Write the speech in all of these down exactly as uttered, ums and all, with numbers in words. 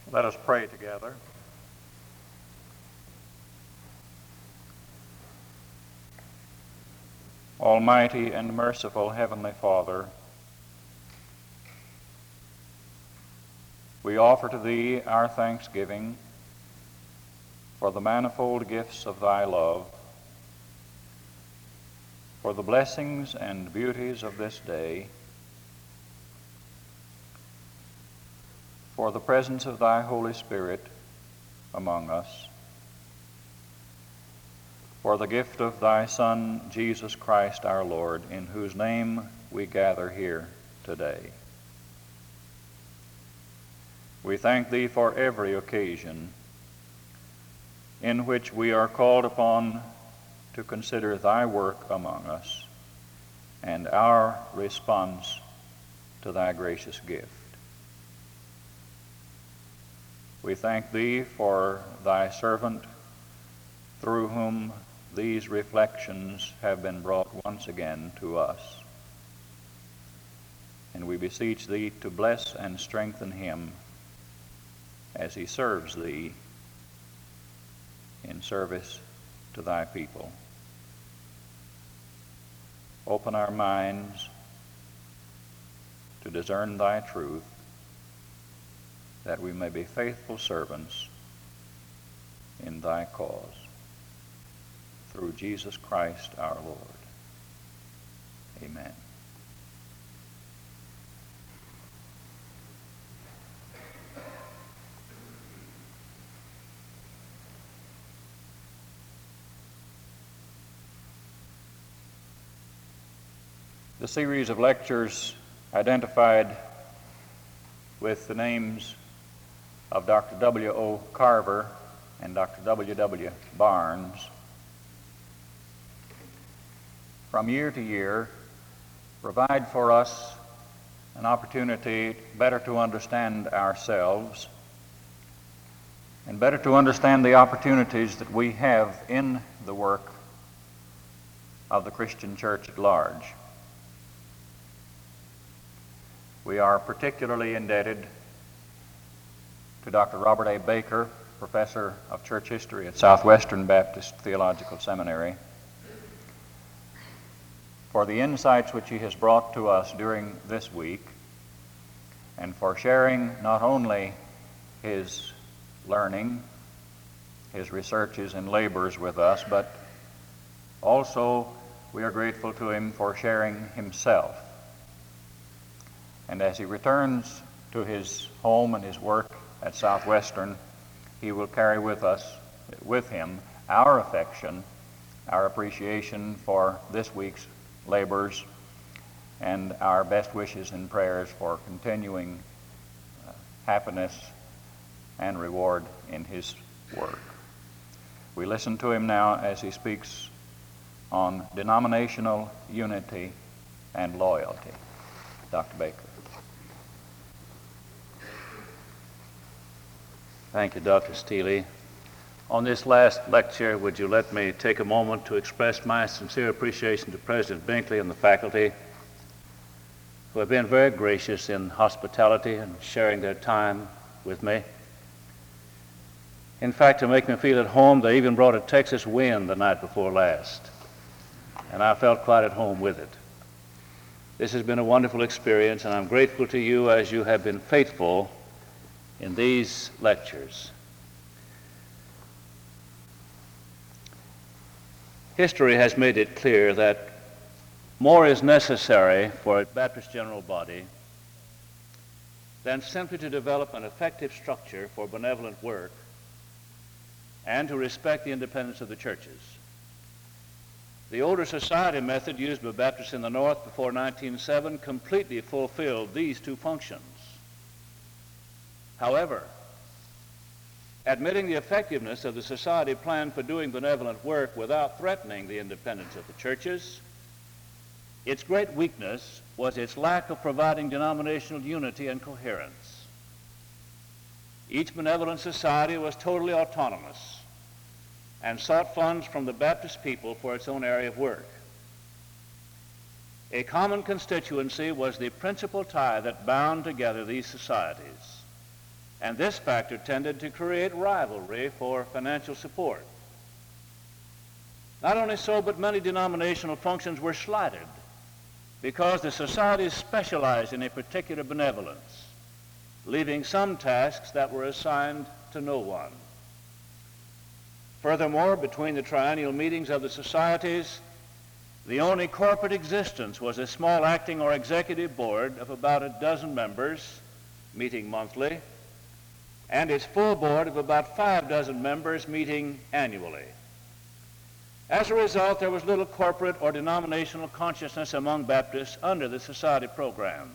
Let us pray together. Almighty and merciful Heavenly Father, we offer to Thee our thanksgiving for the manifold gifts of Thy love, for the blessings and beauties of this day, for the presence of Thy Holy Spirit among us, for the gift of Thy Son, Jesus Christ our Lord, in whose name we gather here today. We thank Thee for every occasion in which we are called upon to consider Thy work among us and our response to Thy gracious gift. We thank Thee for Thy servant, through whom these reflections have been brought once again to us. And we beseech Thee to bless and strengthen him as he serves Thee in service to Thy people. Open our minds to discern Thy truth, that we may be faithful servants in Thy cause. Through Jesus Christ our Lord. Amen. The series of lectures identified with the names of Doctor W O Carver and Doctor W W Barnes from year to year provide for us an opportunity better to understand ourselves and better to understand the opportunities that we have in the work of the Christian church at large. We are particularly indebted to Doctor Robert A. Baker, Professor of Church History at Southwestern Baptist Theological Seminary, for the insights which he has brought to us during this week, and for sharing not only his learning, his researches and labors with us, but also we are grateful to him for sharing himself. And as he returns to his home and his work at Southwestern, he will carry with us, with him, our affection, our appreciation for this week's labors, and our best wishes and prayers for continuing uh, happiness and reward in his work. We listen to him now as he speaks on denominational unity and loyalty. Doctor Baker. Thank you, Doctor Steele. On this last lecture, would you let me take a moment to express my sincere appreciation to President Binkley and the faculty, who have been very gracious in hospitality and sharing their time with me. In fact, to make me feel at home, they even brought a Texas wind the night before last, and I felt quite at home with it. This has been a wonderful experience, and I'm grateful to you as you have been faithful in these lectures. History has made it clear that more is necessary for a Baptist general body than simply to develop an effective structure for benevolent work and to respect the independence of the churches. The older society method used by Baptists in the North before nineteen oh seven completely fulfilled these two functions. However, admitting the effectiveness of the society plan for doing benevolent work without threatening the independence of the churches, its great weakness was its lack of providing denominational unity and coherence. Each benevolent society was totally autonomous and sought funds from the Baptist people for its own area of work. A common constituency was the principal tie that bound together these societies. and this factor tended to create rivalry for financial support. Not only so, but many denominational functions were slighted because the societies specialized in a particular benevolence, leaving some tasks that were assigned to no one. Furthermore, between the triennial meetings of the societies, the only corporate existence was a small acting or executive board of about a dozen members, meeting monthly, and its full board of about five dozen members meeting annually. As a result, there was little corporate or denominational consciousness among Baptists under the society program.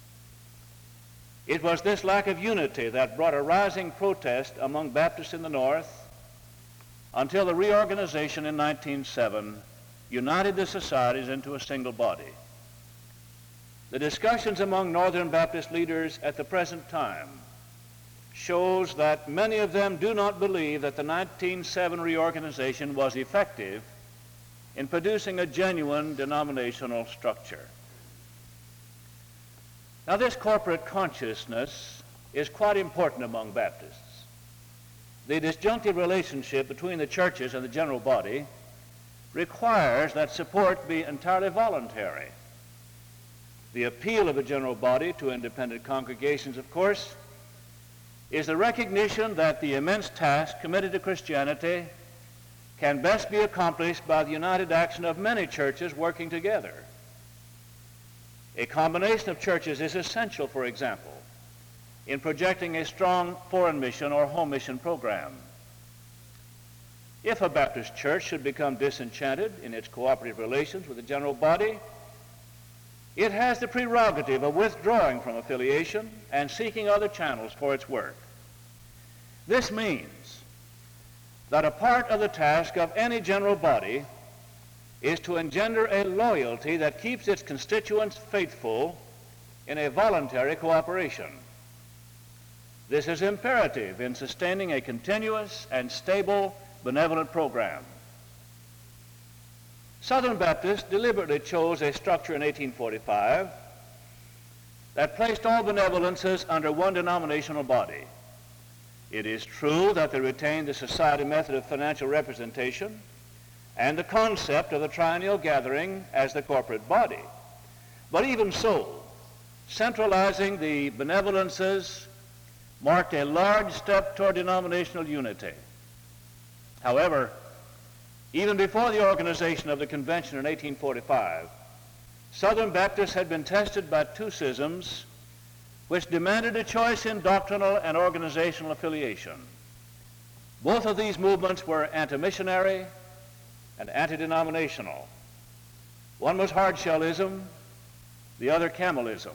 It was this lack of unity that brought a rising protest among Baptists in the North until the reorganization in nineteen oh seven united the societies into a single body. The discussions among Northern Baptist leaders at the present time shows that many of them do not believe that the nineteen oh seven reorganization was effective in producing a genuine denominational structure. Now, this corporate consciousness is quite important among Baptists. The disjunctive relationship between the churches and the general body requires that support be entirely voluntary. The appeal of the general body to independent congregations, of course, is the recognition that the immense task committed to Christianity can best be accomplished by the united action of many churches working together. A combination of churches is essential, for example, in projecting a strong foreign mission or home mission program. If a Baptist church should become disenchanted in its cooperative relations with the general body, it has the prerogative of withdrawing from affiliation and seeking other channels for its work. This means that a part of the task of any general body is to engender a loyalty that keeps its constituents faithful in a voluntary cooperation. This is imperative in sustaining a continuous and stable benevolent program. Southern Baptists deliberately chose a structure in eighteen forty-five that placed all benevolences under one denominational body. It is true that they retained the society method of financial representation and the concept of the triennial gathering as the corporate body. But even so, centralizing the benevolences marked a large step toward denominational unity. However, even before the organization of the convention in eighteen forty-five, Southern Baptists had been tested by two schisms which demanded a choice in doctrinal and organizational affiliation. Both of these movements were anti-missionary and anti-denominational. One was Hardshellism, the other Camelism.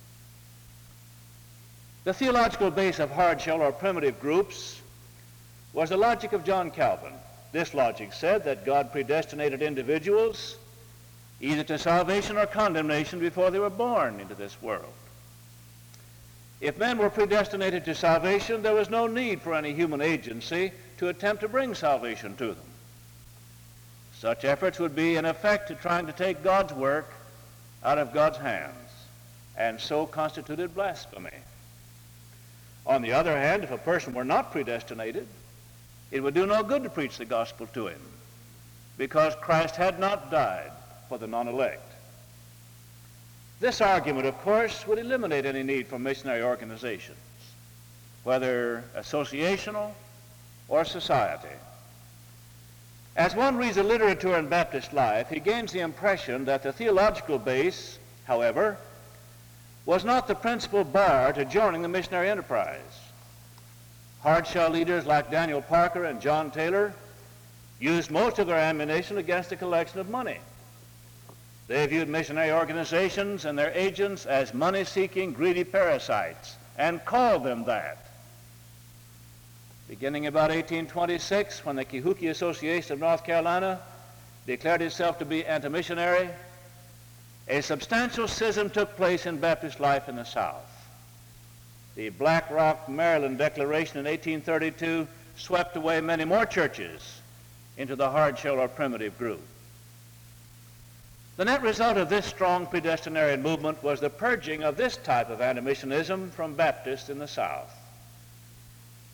The theological base of hardshell or primitive groups was the logic of John Calvin. This logic said that God predestinated individuals either to salvation or condemnation before they were born into this world. If men were predestinated to salvation, there was no need for any human agency to attempt to bring salvation to them. Such efforts would be, in effect, trying to take God's work out of God's hands, and so constituted blasphemy. On the other hand, if a person were not predestinated, it would do no good to preach the gospel to him, because Christ had not died for the non-elect. This argument, of course, would eliminate any need for missionary organizations, whether associational or society. As one reads the literature in Baptist life, he gains the impression that the theological base, however, was not the principal bar to joining the missionary enterprise. Hardshell leaders like Daniel Parker and John Taylor used most of their ammunition against the collection of money. They viewed missionary organizations and their agents as money-seeking, greedy parasites, and called them that. Beginning about eighteen twenty-six, when the Kehukee Association of North Carolina declared itself to be anti-missionary, a substantial schism took place in Baptist life in the South. The Black Rock, Maryland Declaration in eighteen thirty-two swept away many more churches into the hardshell or primitive group. The net result of this strong predestinarian movement was the purging of this type of anti-missionism from Baptists in the South.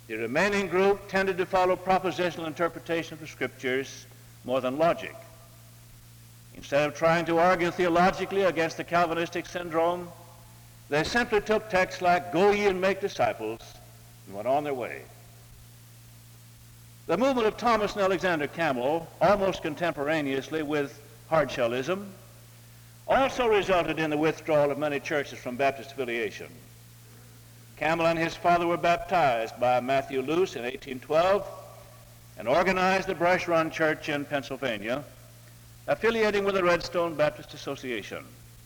The remaining group tended to follow propositional interpretation of the Scriptures more than logic. Instead of trying to argue theologically against the Calvinistic syndrome, they simply took texts like, "Go ye and make disciples," and went on their way. The movement of Thomas and Alexander Campbell, almost contemporaneously with Hardshellism, also resulted in the withdrawal of many churches from Baptist affiliation. Campbell and his father were baptized by Matthew Luce in eighteen twelve and organized the Brush Run Church in Pennsylvania, affiliating with the Redstone Baptist Association.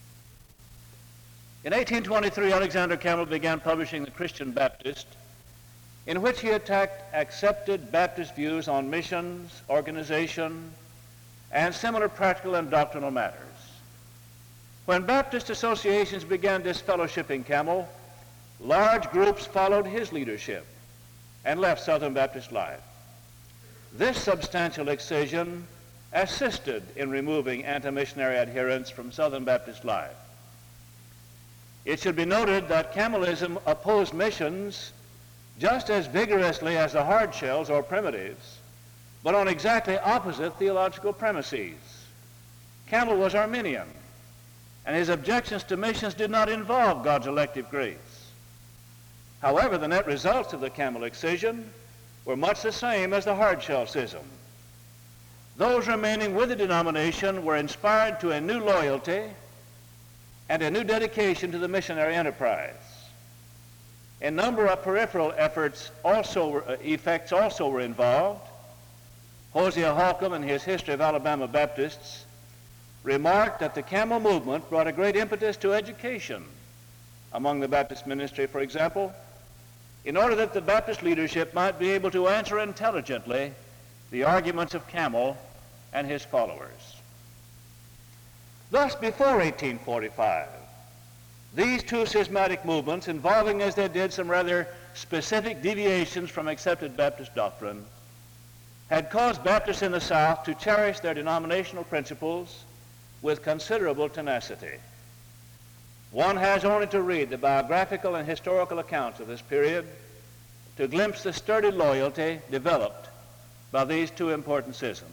In eighteen twenty-three, Alexander Campbell began publishing The Christian Baptist, in which he attacked accepted Baptist views on missions, organization, and similar practical and doctrinal matters. When Baptist associations began disfellowshipping Campbell, large groups followed his leadership and left Southern Baptist life. This substantial excision assisted in removing anti-missionary adherents from Southern Baptist life. It should be noted that Campbellism opposed missions just as vigorously as the Hardshells or Primitives, but on exactly opposite theological premises. Campbell was Arminian, and his objections to missions did not involve God's elective grace. However, the net results of the Campbell excision were much the same as the Hardshell schism. Those remaining with the denomination were inspired to a new loyalty and a new dedication to the missionary enterprise. A number of peripheral efforts also were, uh, effects also were involved. Hosea Holcomb, in his History of Alabama Baptists, remarked that the Campbell movement brought a great impetus to education among the Baptist ministry, for example, in order that the Baptist leadership might be able to answer intelligently the arguments of Campbell and his followers. Thus, before eighteen forty-five, these two schismatic movements, involving as they did some rather specific deviations from accepted Baptist doctrine, had caused Baptists in the South to cherish their denominational principles with considerable tenacity. One has only to read the biographical and historical accounts of this period to glimpse the sturdy loyalty developed by these two important schisms.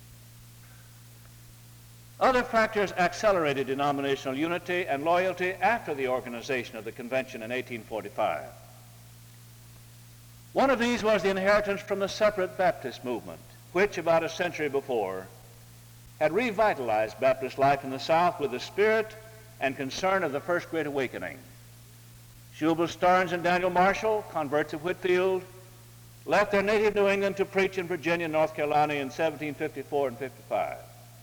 Other factors accelerated denominational unity and loyalty after the organization of the convention in eighteen forty-five. One of these was the inheritance from the separate Baptist movement, which about a century before had revitalized Baptist life in the South with the spirit and concern of the First Great Awakening. Shubal Starnes and Daniel Marshall, converts of Whitfield, left their native New England to preach in Virginia and North Carolina in seventeen fifty-four and fifty-five.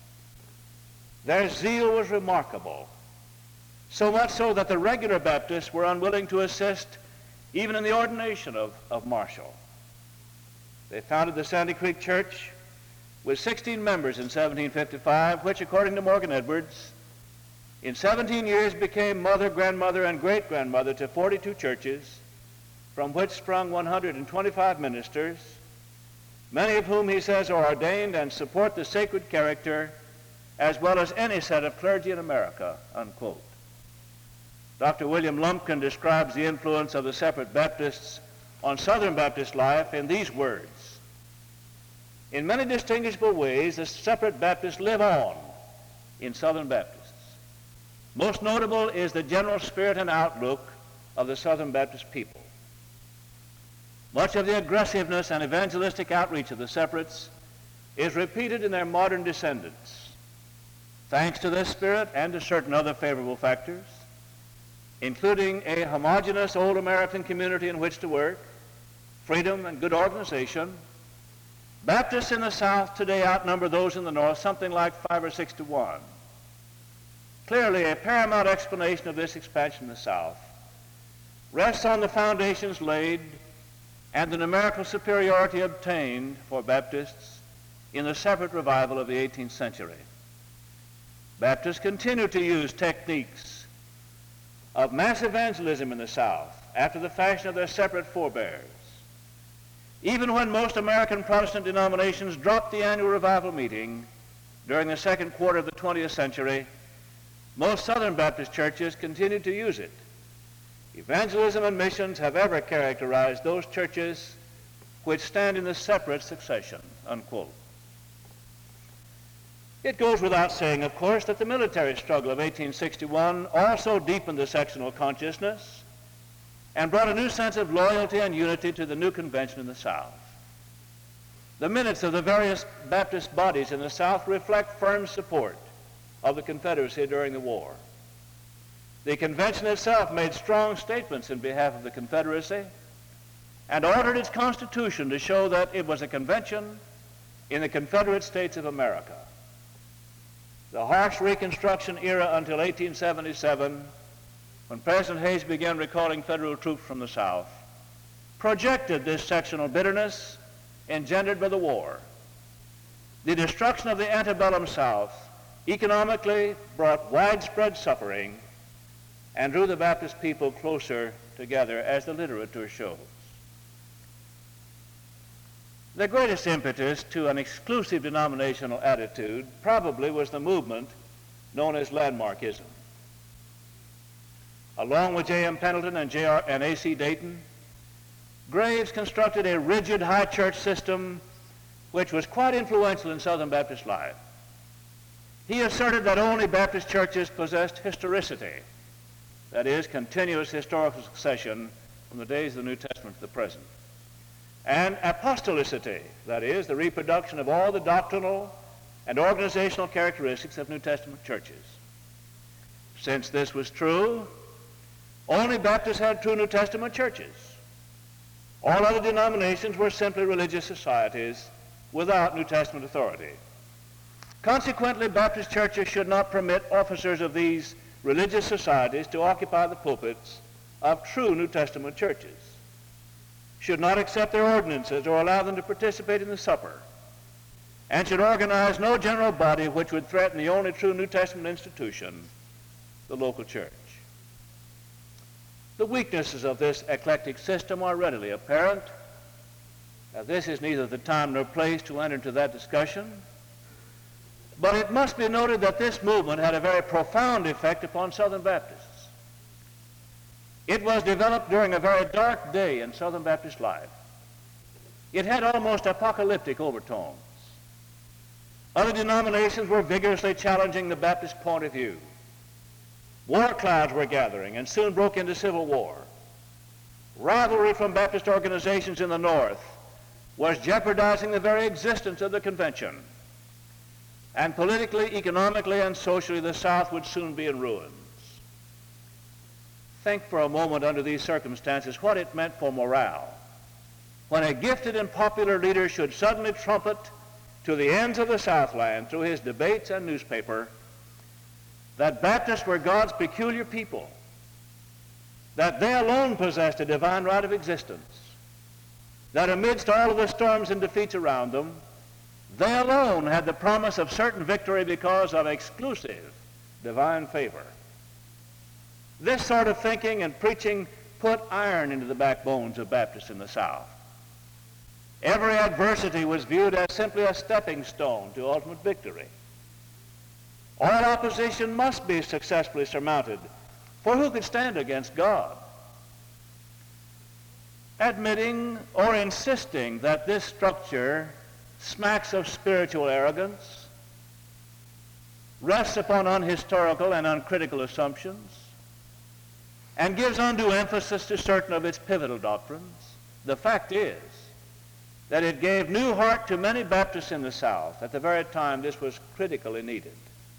Their zeal was remarkable, so much so that the regular Baptists were unwilling to assist even in the ordination of, of Marshall. They founded the Sandy Creek Church with sixteen members in seventeen fifty-five, which, according to Morgan Edwards, in seventeen years became mother, grandmother, and great-grandmother to forty-two churches, from which sprung one hundred twenty-five ministers, many of whom, he says, are ordained and support the sacred character as well as any set of clergy in America, unquote. Doctor William Lumpkin describes the influence of the separate Baptists on Southern Baptist life in these words: in many distinguishable ways, the separate Baptists live on in Southern Baptists. Most notable is the general spirit and outlook of the Southern Baptist people. Much of the aggressiveness and evangelistic outreach of the separates is repeated in their modern descendants. Thanks to this spirit and to certain other favorable factors, including a homogeneous old American community in which to work, freedom and good organization, Baptists in the South today outnumber those in the North something like five or six to one. Clearly, a paramount explanation of this expansion in the South rests on the foundations laid and the numerical superiority obtained for Baptists in the separate revival of the eighteenth century. Baptists continue to use techniques of mass evangelism in the South after the fashion of their separate forebears. Even when most American Protestant denominations dropped the annual revival meeting during the second quarter of the twentieth century, most Southern Baptist churches continued to use it. Evangelism and missions have ever characterized those churches which stand in a separate succession, unquote. It goes without saying, of course, that the military struggle of eighteen sixty-one also deepened the sectional consciousness and brought a new sense of loyalty and unity to the new convention in the South. The minutes of the various Baptist bodies in the South reflect firm support of the Confederacy during the war. The convention itself made strong statements in behalf of the Confederacy and ordered its constitution to show that it was a convention in the Confederate States of America. The harsh Reconstruction era until eighteen seventy-seven, when President Hayes began recalling federal troops from the South, projected this sectional bitterness engendered by the war. The destruction of the antebellum South economically brought widespread suffering and drew the Baptist people closer together, as the literature shows. The greatest impetus to an exclusive denominational attitude probably was the movement known as Landmarkism. Along with J M Pendleton and J R and A C Dayton, Graves constructed a rigid high church system which was quite influential in Southern Baptist life. He asserted that only Baptist churches possessed historicity, that is, continuous historical succession from the days of the New Testament to the present, and apostolicity, that is, the reproduction of all the doctrinal and organizational characteristics of New Testament churches. Since this was true, only Baptists had true New Testament churches. All other denominations were simply religious societies without New Testament authority. Consequently, Baptist churches should not permit officers of these religious societies to occupy the pulpits of true New Testament churches, should not accept their ordinances or allow them to participate in the supper, and should organize no general body which would threaten the only true New Testament institution, the local church. The weaknesses of this eclectic system are readily apparent. Now, this is neither the time nor place to enter into that discussion, but it must be noted that this movement had a very profound effect upon Southern Baptists. It was developed during a very dark day in Southern Baptist life. It had almost apocalyptic overtones. Other denominations were vigorously challenging the Baptist point of view. War clouds were gathering and soon broke into civil war. Rivalry from Baptist organizations in the North was jeopardizing the very existence of the convention. And politically, economically, and socially, the South would soon be in ruins. Think for a moment under these circumstances what it meant for morale when a gifted and popular leader should suddenly trumpet to the ends of the Southland through his debates and newspaper that Baptists were God's peculiar people, that they alone possessed a divine right of existence, that amidst all of the storms and defeats around them, they alone had the promise of certain victory because of exclusive divine favor. This sort of thinking and preaching put iron into the backbones of Baptists in the South. Every adversity was viewed as simply a stepping stone to ultimate victory. All opposition must be successfully surmounted, for who could stand against God? Admitting or insisting that this structure smacks of spiritual arrogance, rests upon unhistorical and uncritical assumptions, and gives undue emphasis to certain of its pivotal doctrines, the fact is that it gave new heart to many Baptists in the South at the very time this was critically needed.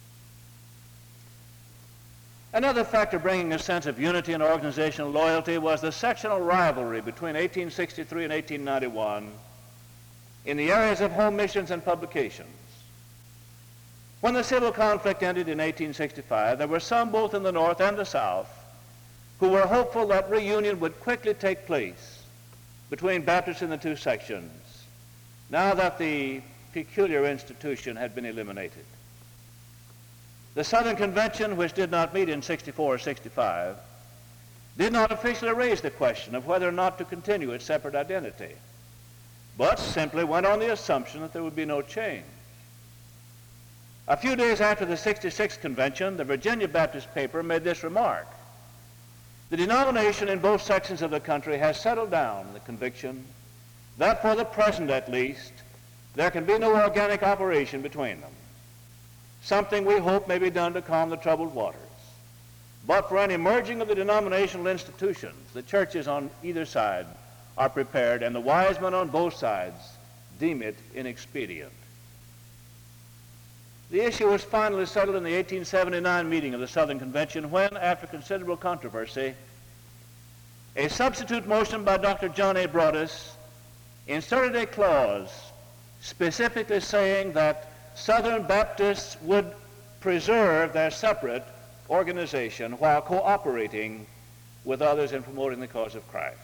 Another factor bringing a sense of unity and organizational loyalty was the sectional rivalry between eighteen sixty-three and eighteen ninety-one in the areas of home missions and publications. When the civil conflict ended in eighteen sixty-five, there were some both in the North and the South who were hopeful that reunion would quickly take place between Baptists in the two sections, now that the peculiar institution had been eliminated. The Southern Convention, which did not meet in sixty-four or sixty-five, did not officially raise the question of whether or not to continue its separate identity, but simply went on the assumption that there would be no change. A few days after the sixty-sixth convention, the Virginia Baptist paper made this remark: "The denomination in both sections of the country has settled down in the conviction that for the present at least, there can be no organic operation between them. Something we hope may be done to calm the troubled waters. But for any merging of the denominational institutions, the churches on either side are prepared, and the wise men on both sides deem it inexpedient. The issue was finally settled in the eighteen seventy-nine meeting of the Southern Convention when, after considerable controversy, a substitute motion by Doctor John A. Broadus inserted a clause specifically saying that Southern Baptists would preserve their separate organization while cooperating with others in promoting the cause of Christ.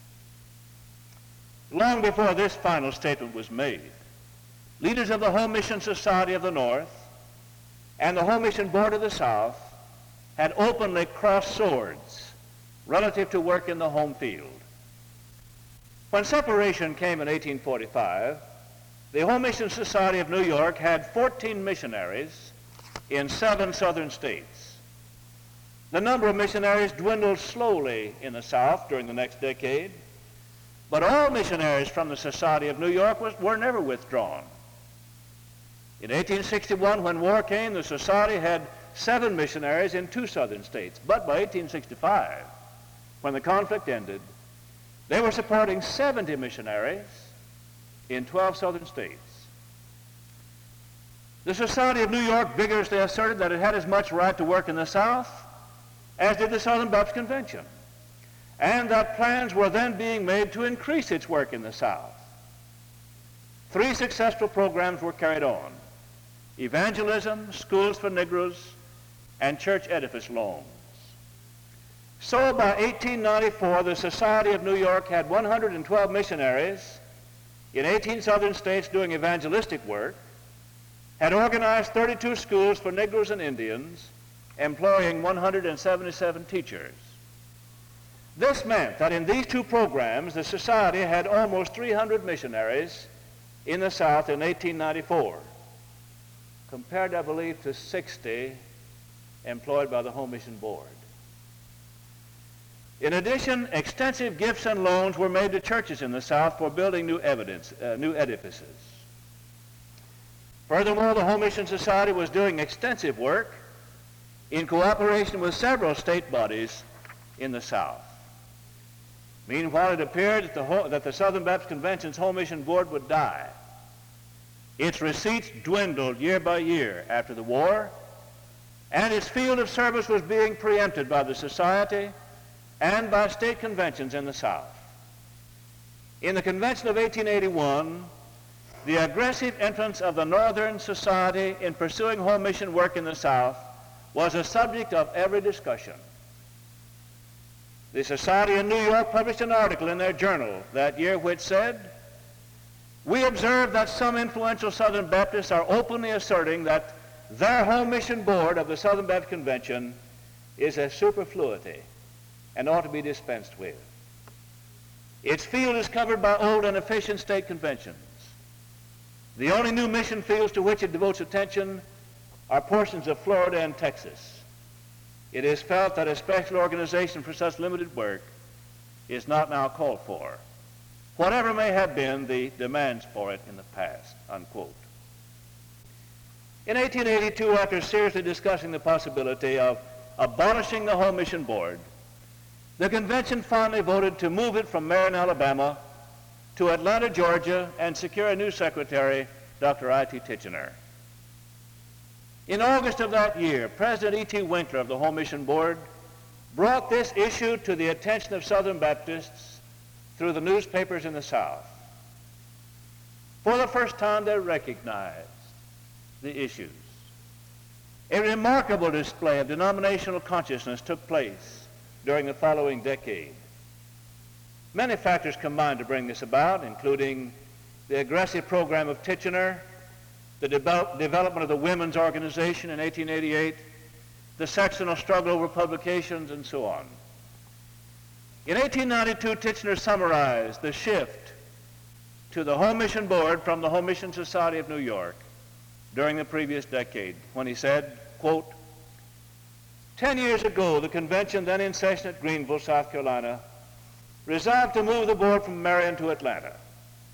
Long before this final statement was made, leaders of the Home Mission Society of the North and the Home Mission Board of the South had openly crossed swords relative to work in the home field. When separation came in eighteen forty-five, the Home Mission Society of New York had fourteen missionaries in seven southern states. The number of missionaries dwindled slowly in the South during the next decade, but all missionaries from the Society of New York was, were never withdrawn. In eighteen sixty-one, when war came, the Society had seven missionaries in two southern states. But by eighteen sixty-five, when the conflict ended, they were supporting seventy missionaries in twelve southern states. The Society of New York vigorously asserted that it had as much right to work in the South as did the Southern Baptist Convention, and that plans were then being made to increase its work in the South. Three successful programs were carried on: evangelism, schools for Negroes, and church edifice loans. So by eighteen ninety-four, the Society of New York had one hundred twelve missionaries in eighteen southern states doing evangelistic work, had organized thirty-two schools for Negroes and Indians, employing one hundred seventy-seven teachers. This meant that in these two programs, the Society had almost three hundred missionaries in the South in eighteen ninety-four, compared, I believe, to sixty employed by the Home Mission Board. In addition, extensive gifts and loans were made to churches in the South for building new evidence, uh, new edifices. Furthermore, the Home Mission Society was doing extensive work in cooperation with several state bodies in the South. Meanwhile, it appeared that the, Ho- that the Southern Baptist Convention's Home Mission Board would die. Its receipts dwindled year by year after the war, and its field of service was being preempted by the Society and by state conventions in the South. In the convention of eighteen eighty-one, the aggressive entrance of the Northern Society in pursuing home mission work in the South was a subject of every discussion. The Society in New York published an article in their journal that year which said, "We observe that some influential Southern Baptists are openly asserting that their Home Mission Board of the Southern Baptist Convention is a superfluity and ought to be dispensed with. Its field is covered by old and efficient state conventions. The only new mission fields to which it devotes attention are portions of Florida and Texas. It is felt that a special organization for such limited work is not now called for, whatever may have been the demands for it in the past," unquote. In eighteen eighty-two, after seriously discussing the possibility of abolishing the Home Mission Board, the convention finally voted to move it from Marion, Alabama to Atlanta, Georgia, and secure a new secretary, Doctor I T Tichenor. In August of that year, President E T Winkler of the Home Mission Board brought this issue to the attention of Southern Baptists through the newspapers in the South. For the first time, they recognized the issues. A remarkable display of denominational consciousness took place during the following decade. Many factors combined to bring this about, including the aggressive program of Tichenor, the de- development of the women's organization in eighteen eighty-eight, the sectional struggle over publications, and so on. In eighteen ninety-two, Tichenor summarized the shift to the Home Mission Board from the Home Mission Society of New York during the previous decade when he said, quote, Ten years ago, the convention then in session at Greenville, South Carolina, resolved to move the board from Marion to Atlanta.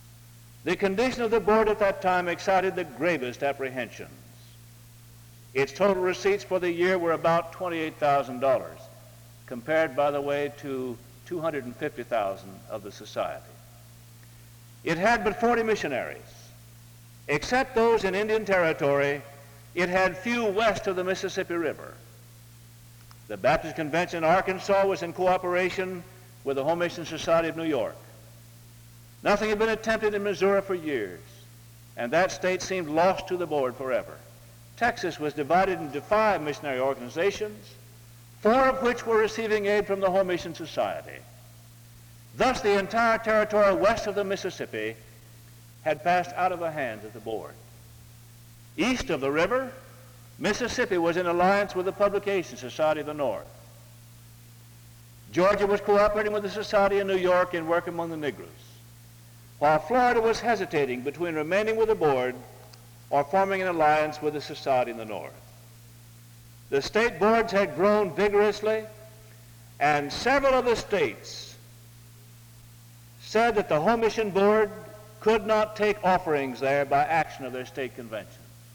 The condition of the board at that time excited the gravest apprehensions. Its total receipts for the year were about twenty-eight thousand dollars, compared, by the way, to two hundred fifty thousand dollars of the society. It had but forty missionaries. Except those in Indian Territory, it had few west of the Mississippi River. The Baptist Convention in Arkansas was in cooperation with the Home Mission Society of New York. Nothing had been attempted in Missouri for years, and that state seemed lost to the board forever. Texas was divided into five missionary organizations, four of which were receiving aid from the Home Mission Society. Thus, the entire territory west of the Mississippi had passed out of the hands of the board. East of the river, Mississippi was in alliance with the Publication Society of the North. Georgia was cooperating with the Society in New York in work among the Negroes, while Florida was hesitating between remaining with the board or forming an alliance with the Society in the North. The state boards had grown vigorously, and several of the states said that the Home Mission Board could not take offerings there by action of their state convention.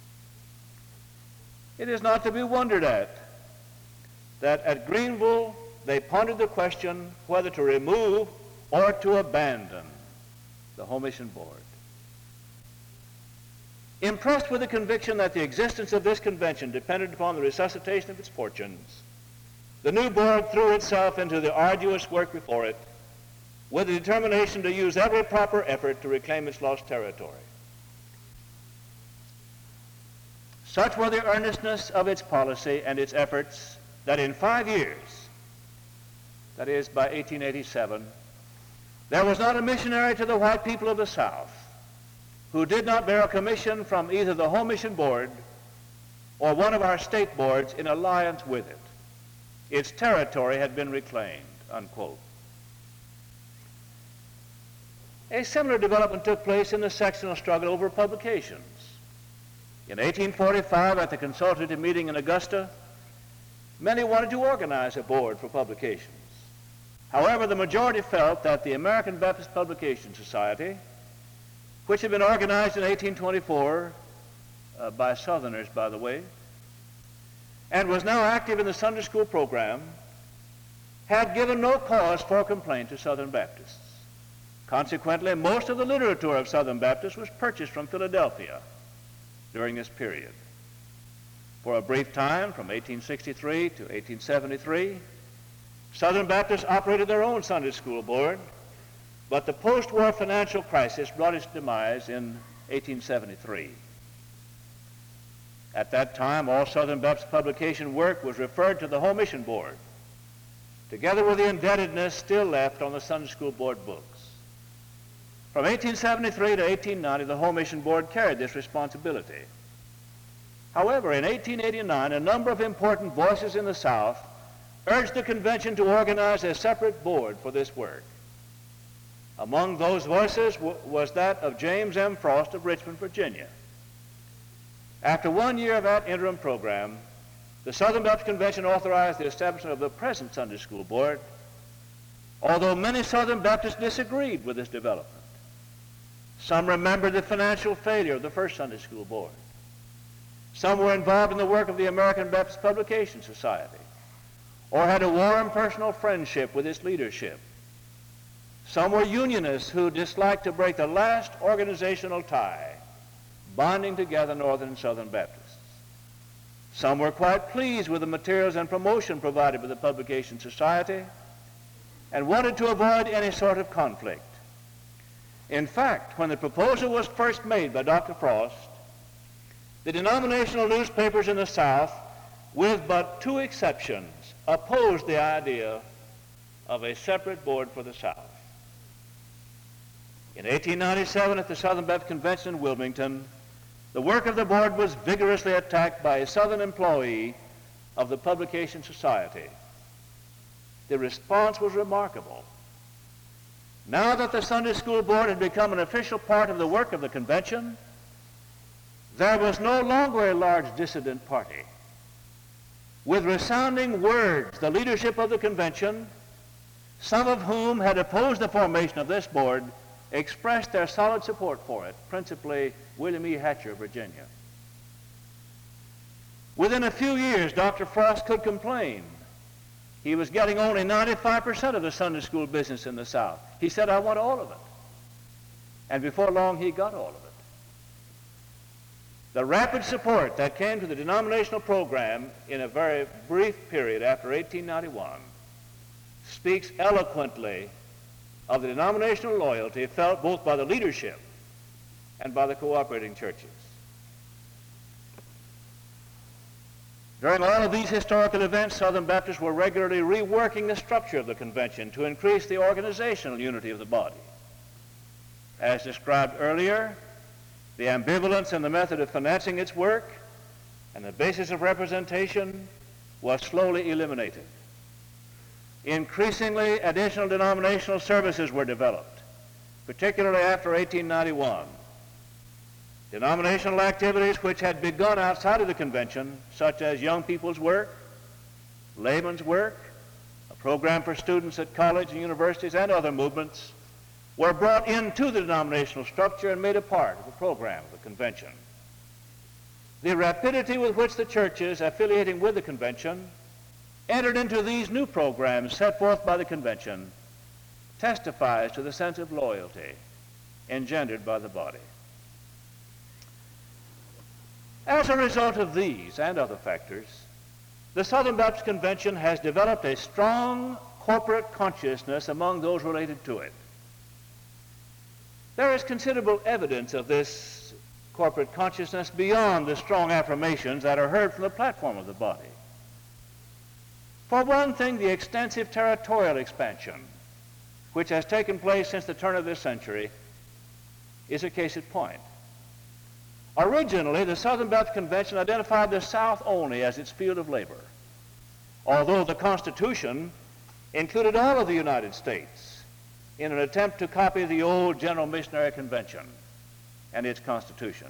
It is not to be wondered at that at Greenville they pondered the question whether to remove or to abandon the Home Mission Board. Impressed with the conviction that the existence of this convention depended upon the resuscitation of its fortunes, the new board threw itself into the arduous work before it with the determination to use every proper effort to reclaim its lost territory. Such were the earnestness of its policy and its efforts that in five years, that is by eighteen eighty-seven, there was not a missionary to the white people of the South who did not bear a commission from either the Home Mission Board or one of our state boards in alliance with it. Its territory had been reclaimed, unquote. A similar development took place in the sectional struggle over publications. In eighteen forty-five, at the consultative meeting in Augusta, many wanted to organize a board for publications. However, the majority felt that the American Baptist Publication Society, which had been organized in eighteen twenty-four uh, by Southerners, by the way, and was now active in the Sunday school program, had given no cause for complaint to Southern Baptists. Consequently, most of the literature of Southern Baptists was purchased from Philadelphia during this period. For a brief time, from eighteen sixty-three to eighteen seventy-three, Southern Baptists operated their own Sunday school board, but the post-war financial crisis brought its demise in eighteen seventy-three. At that time, all Southern Baptist publication work was referred to the Home Mission Board, together with the indebtedness still left on the Sunday school board books. From eighteen seventy-three to eighteen ninety, the Home Mission Board carried this responsibility. However, in eighteen eighty-nine, a number of important voices in the South urged the convention to organize a separate board for this work. Among those voices w- was that of James M. Frost of Richmond, Virginia. After one year of that interim program, the Southern Baptist Convention authorized the establishment of the present Sunday School Board, although many Southern Baptists disagreed with this development. Some remembered the financial failure of the first Sunday School Board. Some were involved in the work of the American Baptist Publication Society, or had a warm personal friendship with its leadership. Some were unionists who disliked to break the last organizational tie bonding together Northern and Southern Baptists. Some were quite pleased with the materials and promotion provided by the Publication Society and wanted to avoid any sort of conflict. In fact, when the proposal was first made by Doctor Frost, the denominational newspapers in the South, with but two exceptions, opposed the idea of a separate board for the South. In eighteen ninety-seven, at the Southern Baptist Convention in Wilmington, the work of the board was vigorously attacked by a Southern employee of the Publication Society. The response was remarkable. Now that the Sunday School Board had become an official part of the work of the convention, there was no longer a large dissident party. With resounding words, the leadership of the convention, some of whom had opposed the formation of this board, expressed their solid support for it, principally William E. Hatcher of Virginia. Within a few years, Doctor Frost could complain. He was getting only ninety-five percent of the Sunday school business in the South. He said, I want all of it. And before long, he got all of it. The rapid support that came to the denominational program in a very brief period after eighteen ninety-one speaks eloquently of the denominational loyalty felt both by the leadership and by the cooperating churches. During all of these historical events, Southern Baptists were regularly reworking the structure of the convention to increase the organizational unity of the body. As described earlier, the ambivalence in the method of financing its work and the basis of representation was slowly eliminated. Increasingly, additional denominational services were developed, particularly after eighteen ninety-one. Denominational activities which had begun outside of the convention, such as young people's work, laymen's work, a program for students at college and universities, and other movements, were brought into the denominational structure and made a part of the program of the convention. The rapidity with which the churches affiliating with the convention entered into these new programs set forth by the convention testifies to the sense of loyalty engendered by the body. As a result of these and other factors, the Southern Baptist Convention has developed a strong corporate consciousness among those related to it. There is considerable evidence of this corporate consciousness beyond the strong affirmations that are heard from the platform of the body. For one thing, the extensive territorial expansion which has taken place since the turn of this century is a case in point. Originally, the Southern Baptist Convention identified the South only as its field of labor, although the Constitution included all of the United States in an attempt to copy the old General Missionary Convention and its Constitution.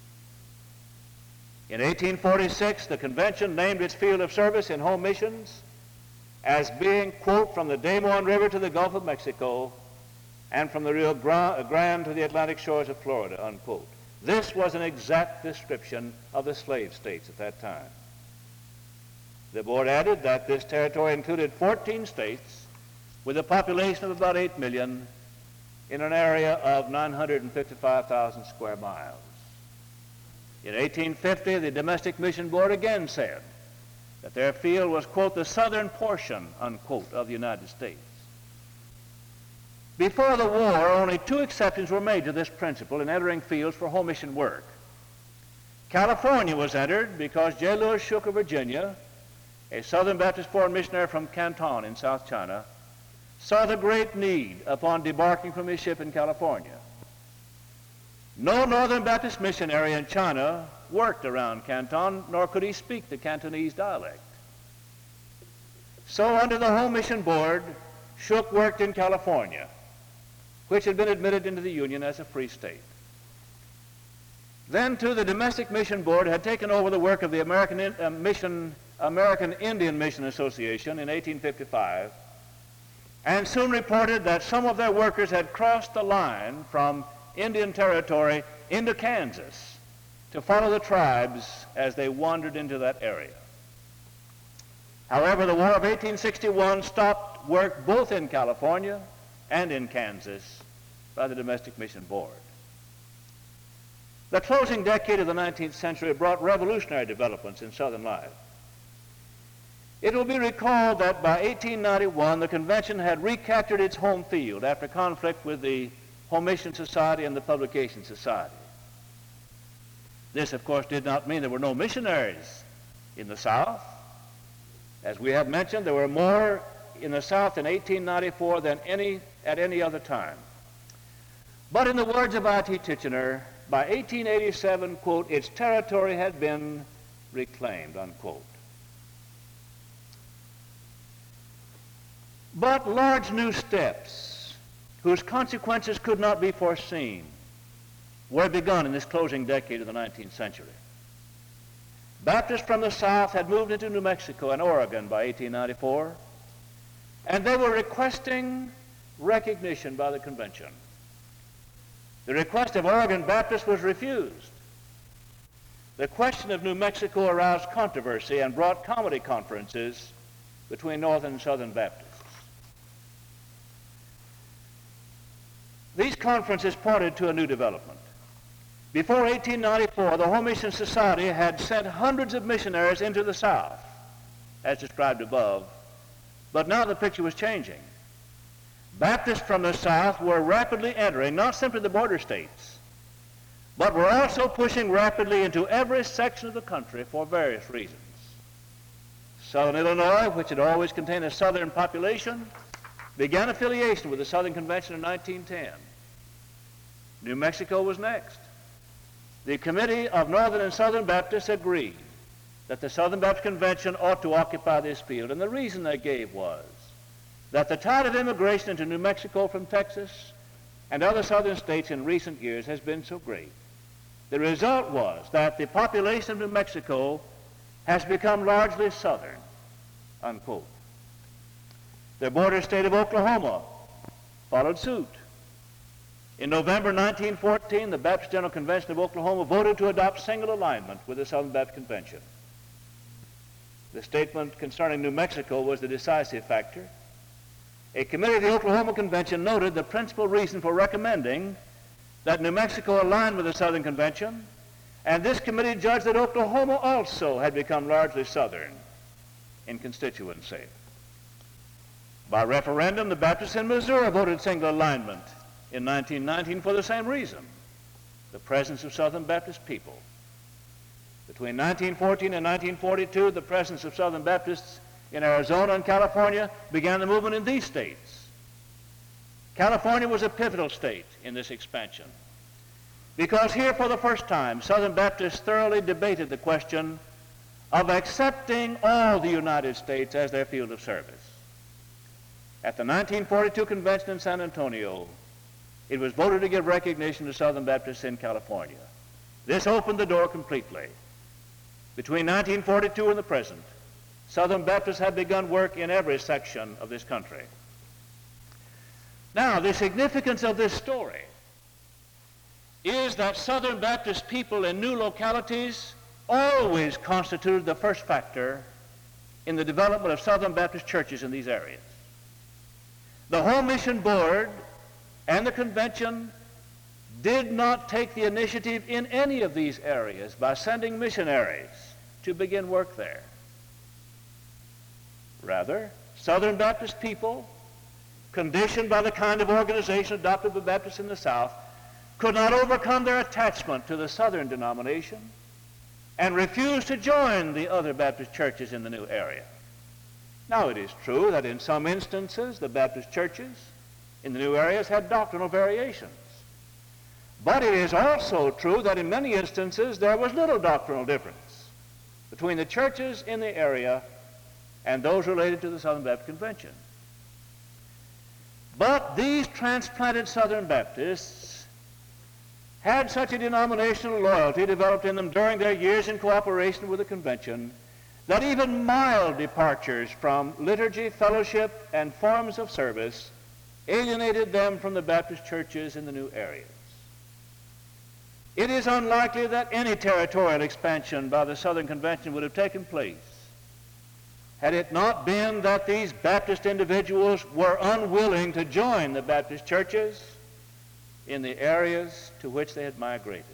In eighteen forty-six, the convention named its field of service in home missions as being, quote, from the Des Moines River to the Gulf of Mexico and from the Rio Grande to the Atlantic shores of Florida, unquote. This was an exact description of the slave states at that time. The board added that this territory included fourteen states with a population of about eight million in an area of nine hundred fifty-five thousand square miles. In eighteen fifty, the Domestic Mission Board again said that their field was, quote, the southern portion, unquote, of the United States. Before the war, only two exceptions were made to this principle in entering fields for home mission work. California was entered because J. Lewis Shook of Virginia, a Southern Baptist foreign missionary from Canton in South China, saw the great need upon debarking from his ship in California. No Northern Baptist missionary in China worked around Canton, nor could he speak the Cantonese dialect. So under the Home Mission Board, Shook worked in California, which had been admitted into the Union as a free state. Then, too, the Domestic Mission Board had taken over the work of the American, uh, Mission, American Indian Mission Association in eighteen fifty-five, and soon reported that some of their workers had crossed the line from Indian Territory into Kansas to follow the tribes as they wandered into that area. However, the War of eighteen sixty-one stopped work both in California and in Kansas by the Domestic Mission Board. The closing decade of the nineteenth century brought revolutionary developments in Southern life. It will be recalled that by eighteen ninety-one, the convention had recaptured its home field after conflict with the Home Mission Society and the Publication Society. This, of course, did not mean there were no missionaries in the South. As we have mentioned, there were more in the South in eighteen ninety-four than any at any other time. But in the words of I T Tichenor, by eighteen eighty-seven, quote, its territory had been reclaimed, unquote. But large new steps, whose consequences could not be foreseen, were begun in this closing decade of the nineteenth century. Baptists from the South had moved into New Mexico and Oregon by eighteen ninety-four, and they were requesting recognition by the convention. The request of Oregon Baptists was refused. The question of New Mexico aroused controversy and brought comedy conferences between Northern and Southern Baptists. These conferences pointed to a new development. Before eighteen ninety-four, the Home Mission Society had sent hundreds of missionaries into the South, as described above, but now the picture was changing. Baptists from the South were rapidly entering not simply the border states, but were also pushing rapidly into every section of the country for various reasons. Southern Illinois, which had always contained a Southern population, began affiliation with the Southern Convention in nineteen ten. New Mexico was next. The Committee of Northern and Southern Baptists agreed that the Southern Baptist Convention ought to occupy this field, and the reason they gave was that the tide of immigration into New Mexico from Texas and other southern states in recent years has been so great. The result was that the population of New Mexico has become largely southern, unquote. The border state of Oklahoma followed suit. In November nineteen fourteen, the Baptist General Convention of Oklahoma voted to adopt single alignment with the Southern Baptist Convention. The statement concerning New Mexico was the decisive factor. A committee of the Oklahoma Convention noted the principal reason for recommending that New Mexico align with the Southern Convention, and this committee judged that Oklahoma also had become largely Southern in constituency. By referendum, the Baptists in Missouri voted single alignment in nineteen nineteen for the same reason, the presence of Southern Baptist people. Between nineteen fourteen and nineteen forty-two, the presence of Southern Baptists in Arizona and California began the movement in these states. California was a pivotal state in this expansion because here for the first time, Southern Baptists thoroughly debated the question of accepting all the United States as their field of service. At the nineteen forty-two convention in San Antonio, it was voted to give recognition to Southern Baptists in California. This opened the door completely. Between nineteen forty-two and the present, Southern Baptists have begun work in every section of this country. Now, the significance of this story is that Southern Baptist people in new localities always constituted the first factor in the development of Southern Baptist churches in these areas. The Home Mission Board and the convention did not take the initiative in any of these areas by sending missionaries to begin work there. Rather, Southern Baptist people, conditioned by the kind of organization adopted by Baptists in the South, could not overcome their attachment to the Southern denomination and refused to join the other Baptist churches in the new area. Now, it is true that in some instances the Baptist churches in the new areas had doctrinal variations. But it is also true that in many instances there was little doctrinal difference between the churches in the area and those related to the Southern Baptist Convention. But these transplanted Southern Baptists had such a denominational loyalty developed in them during their years in cooperation with the convention that even mild departures from liturgy, fellowship, and forms of service alienated them from the Baptist churches in the new areas. It is unlikely that any territorial expansion by the Southern Convention would have taken place had it not been that these Baptist individuals were unwilling to join the Baptist churches in the areas to which they had migrated.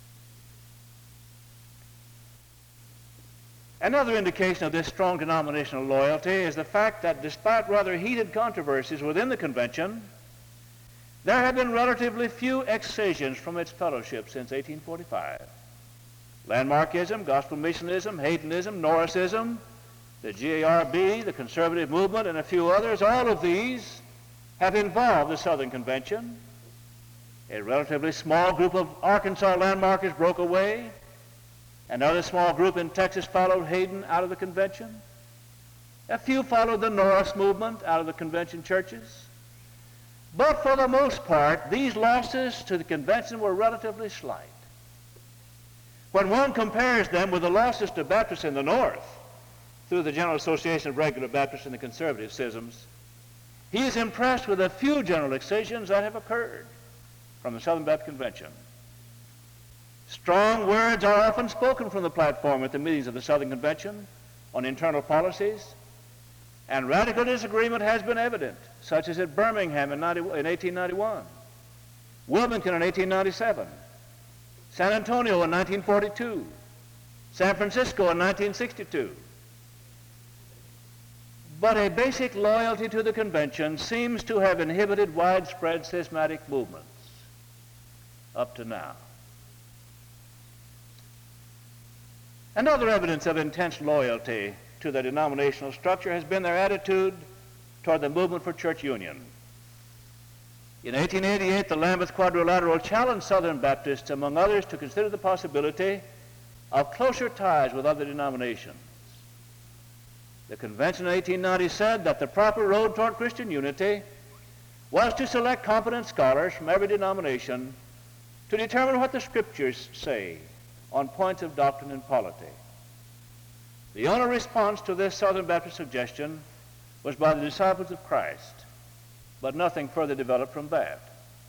Another indication of this strong denominational loyalty is the fact that despite rather heated controversies within the convention, there have been relatively few excisions from its fellowship since eighteen forty-five. Landmarkism, gospel missionism, Haydonism, Norrisism, the G A R B, the conservative movement, and a few others, all of these have involved the Southern Convention. A relatively small group of Arkansas landmarkers broke away. Another small group in Texas followed Hayden out of the convention. A few followed the Norris movement out of the convention churches. But for the most part, these losses to the convention were relatively slight. When one compares them with the losses to Baptists in the North through the General Association of Regular Baptists and the conservative schisms, he is impressed with the few general excisions that have occurred from the Southern Baptist Convention. Strong words are often spoken from the platform at the meetings of the Southern Convention on internal policies, and radical disagreement has been evident, such as at Birmingham in, ninety, in eighteen ninety-one, Wilmington in eighteen ninety-seven, San Antonio in nineteen forty-two, San Francisco in nineteen sixty-two. But a basic loyalty to the convention seems to have inhibited widespread schismatic movements up to now. Another evidence of intense loyalty to the denominational structure has been their attitude toward the movement for church union. In eighteen eighty-eight, the Lambeth Quadrilateral challenged Southern Baptists, among others, to consider the possibility of closer ties with other denominations. The convention in eighteen ninety said that the proper road toward Christian unity was to select competent scholars from every denomination to determine what the scriptures say on points of doctrine and polity. The only response to this Southern Baptist suggestion was by the disciples of Christ, but nothing further developed from that.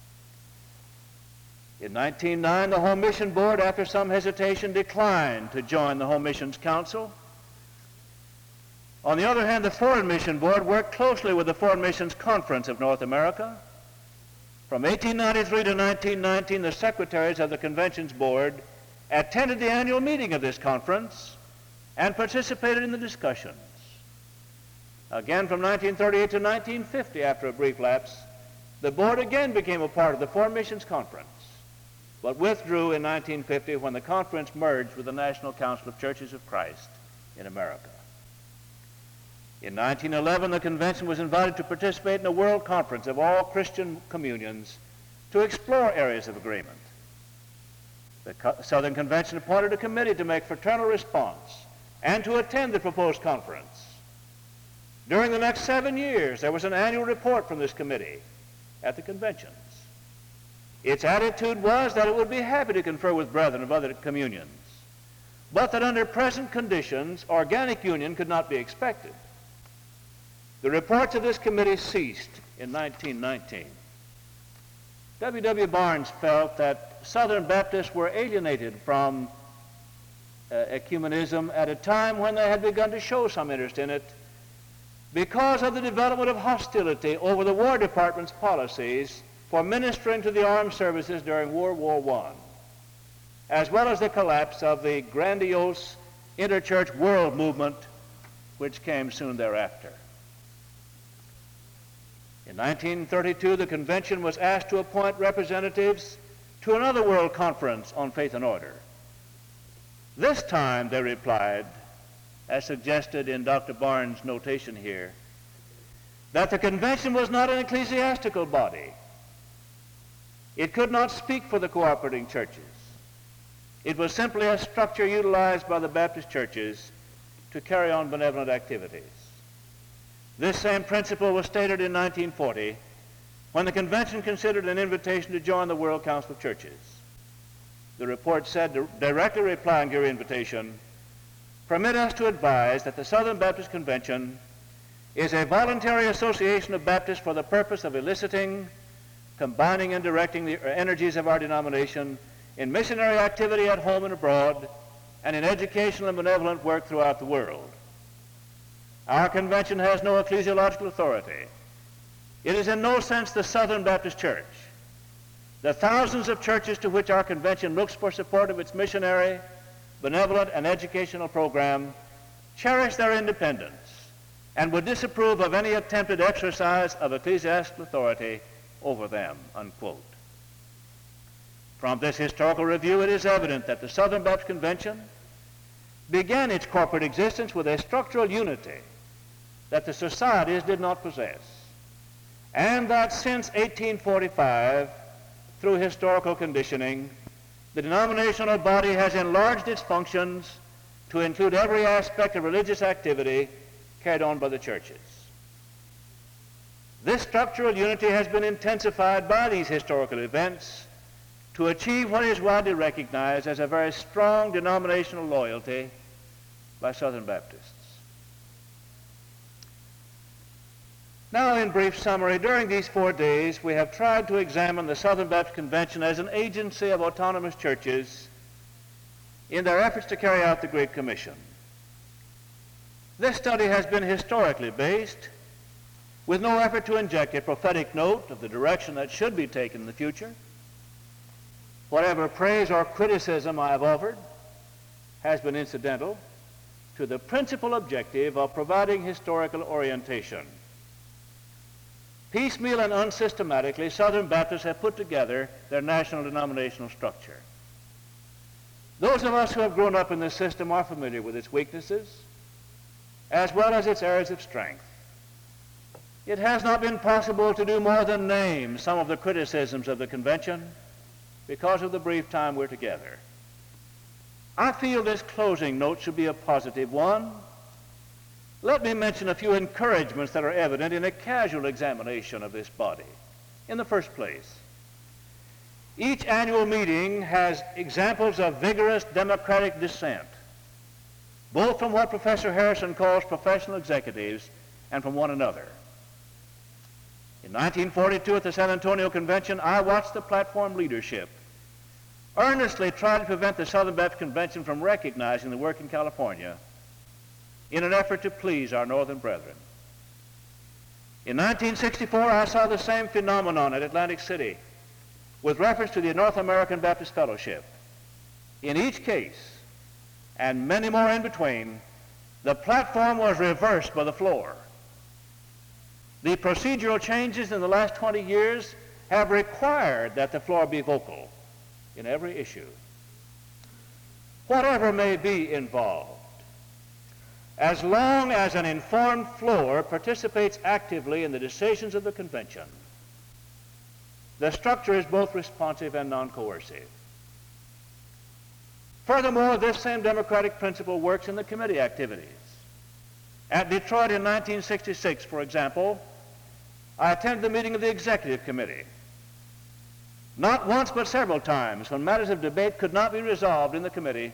In nineteen oh nine, the Home Mission Board, after some hesitation, declined to join the Home Missions Council. On the other hand, the Foreign Mission Board worked closely with the Foreign Missions Conference of North America. From eighteen ninety-three to nineteen nineteen, the secretaries of the Convention's board attended the annual meeting of this conference and participated in the discussions. Again, from nineteen thirty-eight to nineteen fifty, after a brief lapse, the board again became a part of the Foreign Missions Conference, but withdrew in nineteen fifty when the conference merged with the National Council of Churches of Christ in America. In nineteen eleven, the convention was invited to participate in a world conference of all Christian communions to explore areas of agreement. The Co- Southern Convention appointed a committee to make fraternal response and to attend the proposed conference. During the next seven years, there was an annual report from this committee at the conventions. Its attitude was that it would be happy to confer with brethren of other communions, but that under present conditions, organic union could not be expected. The reports of this committee ceased in nineteen nineteen. W W Barnes felt that Southern Baptists were alienated from uh, ecumenism at a time when they had begun to show some interest in it because of the development of hostility over the War Department's policies for ministering to the armed services during World War One, as well as the collapse of the grandiose interchurch world movement which came soon thereafter. In nineteen thirty-two, the convention was asked to appoint representatives to another world conference on faith and order. This time, they replied, as suggested in Doctor Barnes' notation here, that the convention was not an ecclesiastical body. It could not speak for the cooperating churches. It was simply a structure utilized by the Baptist churches to carry on benevolent activities. This same principle was stated in nineteen forty when the convention considered an invitation to join the World Council of Churches. The report said, directly replying to your invitation, "Permit us to advise that the Southern Baptist Convention is a voluntary association of Baptists for the purpose of eliciting, combining, and directing the energies of our denomination in missionary activity at home and abroad, and in educational and benevolent work throughout the world. Our convention has no ecclesiological authority. It is in no sense the Southern Baptist Church. The thousands of churches to which our convention looks for support of its missionary, benevolent, and educational program cherish their independence and would disapprove of any attempted exercise of ecclesiastical authority over them," unquote. From this historical review, it is evident that the Southern Baptist Convention began its corporate existence with a structural unity that the societies did not possess, and that since eighteen forty-five, through historical conditioning, the denominational body has enlarged its functions to include every aspect of religious activity carried on by the churches. This structural unity has been intensified by these historical events to achieve what is widely recognized as a very strong denominational loyalty by Southern Baptists. Now, in brief summary, during these four days, we have tried to examine the Southern Baptist Convention as an agency of autonomous churches in their efforts to carry out the Great Commission. This study has been historically based, with no effort to inject a prophetic note of the direction that should be taken in the future. Whatever praise or criticism I have offered has been incidental to the principal objective of providing historical orientation. Piecemeal and unsystematically, Southern Baptists have put together their national denominational structure. Those of us who have grown up in this system are familiar with its weaknesses, as well as its areas of strength. It has not been possible to do more than name some of the criticisms of the convention because of the brief time we're together. I feel this closing note should be a positive one. Let me mention a few encouragements that are evident in a casual examination of this body. In the first place, each annual meeting has examples of vigorous democratic dissent, both from what Professor Harrison calls professional executives and from one another. In nineteen forty-two at the San Antonio Convention, I watched the platform leadership earnestly try to prevent the Southern Baptist Convention from recognizing the work in California in an effort to please our northern brethren. In nineteen sixty-four, I saw the same phenomenon at Atlantic City with reference to the North American Baptist Fellowship. In each case, and many more in between, the platform was reversed by the floor. The procedural changes in the last twenty years have required that the floor be vocal in every issue. Whatever may be involved, as long as an informed floor participates actively in the decisions of the convention, the structure is both responsive and non-coercive. Furthermore, this same democratic principle works in the committee activities. At Detroit in nineteen sixty-six, for example, I attended the meeting of the Executive Committee. Not once but several times, when matters of debate could not be resolved in the committee,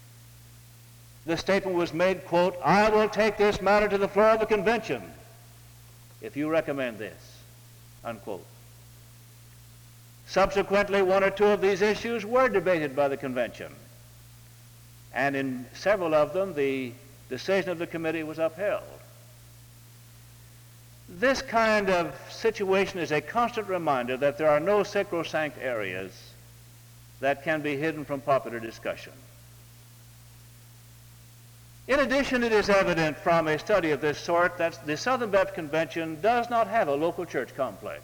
the statement was made, quote, "I will take this matter to the floor of the convention if you recommend this," unquote. Subsequently, one or two of these issues were debated by the convention, and in several of them, the decision of the committee was upheld. This kind of situation is a constant reminder that there are no sacrosanct areas that can be hidden from popular discussion. In addition, it is evident from a study of this sort that the Southern Baptist Convention does not have a local church complex,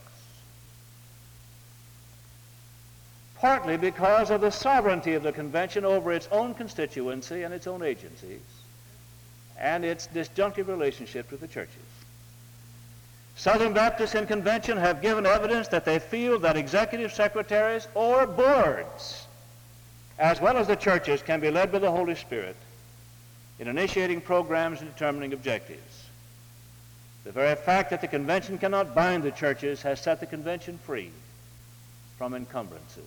partly because of the sovereignty of the convention over its own constituency and its own agencies, and its disjunctive relationship with the churches. Southern Baptists in convention have given evidence that they feel that executive secretaries or boards, as well as the churches, can be led by the Holy Spirit in initiating programs and determining objectives. The very fact that the convention cannot bind the churches has set the convention free from encumbrances.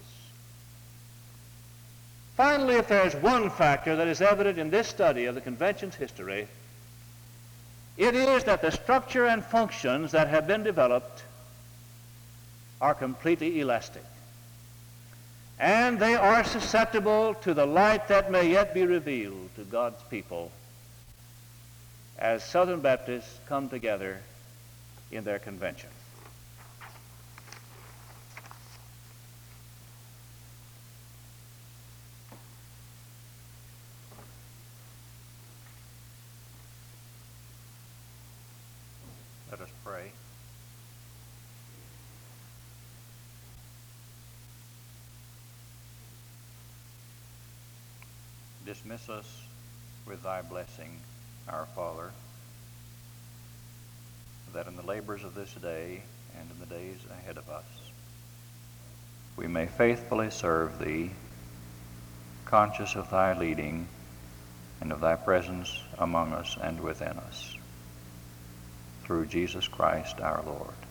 Finally, if there is one factor that is evident in this study of the convention's history, it is that the structure and functions that have been developed are completely elastic, and they are susceptible to the light that may yet be revealed to God's people as Southern Baptists come together in their convention. Let us pray. Dismiss us with thy blessing, our Father, that in the labors of this day and in the days ahead of us, we may faithfully serve thee, conscious of thy leading and of thy presence among us and within us. Through Jesus Christ our Lord.